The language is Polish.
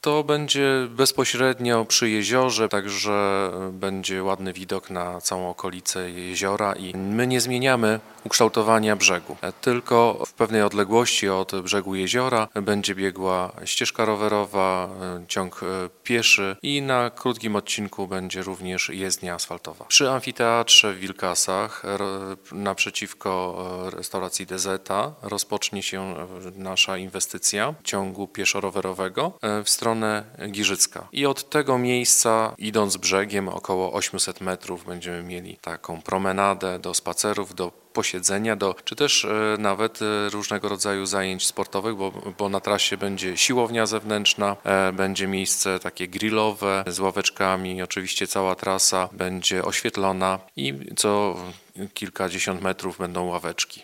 To będzie bezpośrednio przy jeziorze, także będzie ładny widok na całą okolicę jeziora i my nie zmieniamy ukształtowania brzegu, tylko w pewnej odległości od brzegu jeziora będzie biegła ścieżka rowerowa, ciąg pieszy i na krótkim odcinku będzie również jezdnia asfaltowa. Przy amfiteatrze w Wilkasach naprzeciwko restauracji DZ rozpocznie się nasza inwestycja ciągu pieszo-rowerowego w stronę Giżycka. I od tego miejsca, idąc brzegiem, około 800 metrów będziemy mieli taką promenadę do spacerów, do posiedzenia, czy też nawet różnego rodzaju zajęć sportowych, bo na trasie będzie siłownia zewnętrzna, będzie miejsce takie grillowe z ławeczkami, oczywiście cała trasa będzie oświetlona i co kilkadziesiąt metrów będą ławeczki.